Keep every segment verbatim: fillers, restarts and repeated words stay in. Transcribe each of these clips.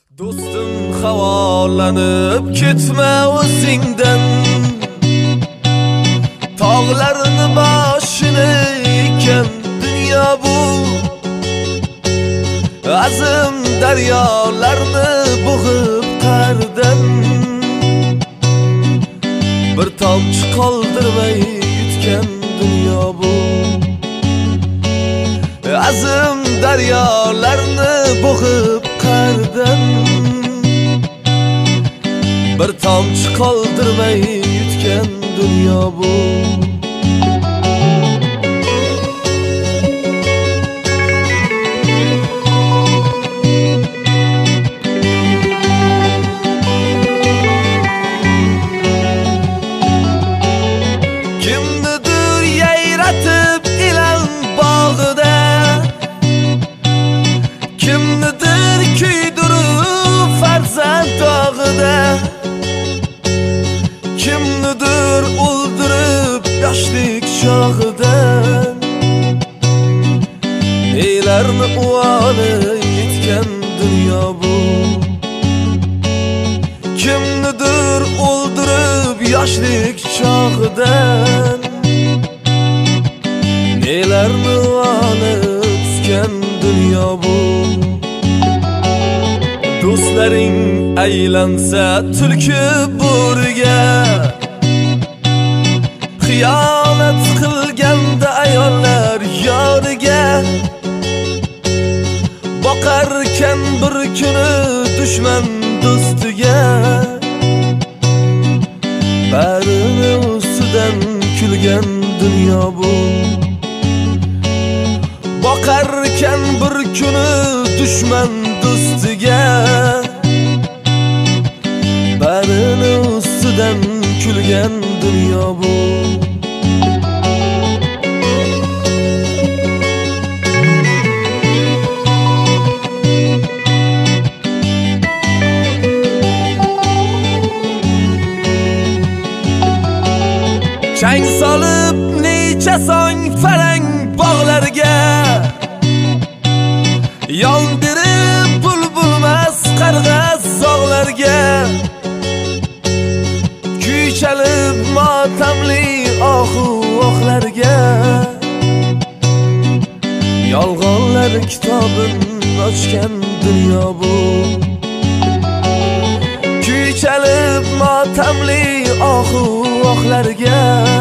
Do'stim havolanib ketma o'zingdan, tog'larni boshini ekan dunyo bu, azim daryolarni bo'g'ib qardan, bir tomchi qoldirmay yutgan dunyo bu, azim daryolarni bo'g'ib qardan, bir tomchi qoldirmay yutgan dunyo bu. Kimnidir yayratib ilan bog'ida, kimnidir kuydirib farzand dog'ida, kimnidir o'ldirib yoshlik chog'idan, neylarni uvoli yetgan dunyo bu, kimnidir o'ldirib yoshlik chog'idan, neylarni uvoli yetgan dunyo bu. Do'stlaring aylansa tulki bo'riga, xiyonat qilganda ayollar yoniga, boqarkan bir kuni dushman do'stiga, barini ustidan kulgan dunyo bu. Boqarkan bir kuni dushman do'stiga, barini ustidan kulgan dunyo bu. Chang solib necha song farang bog'larga, yondirib bulbulmas qarg'az zog'larga, kuy chalib motamli ohu oqlarga, yolg'onlar kitobin ochgan dunyo bu, kuy chalib motamli ohu oqlarga,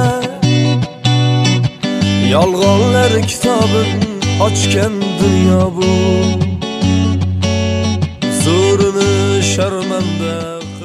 yolg'onlar kitobin ochgan dunyo bu. Zo'rini sharmanda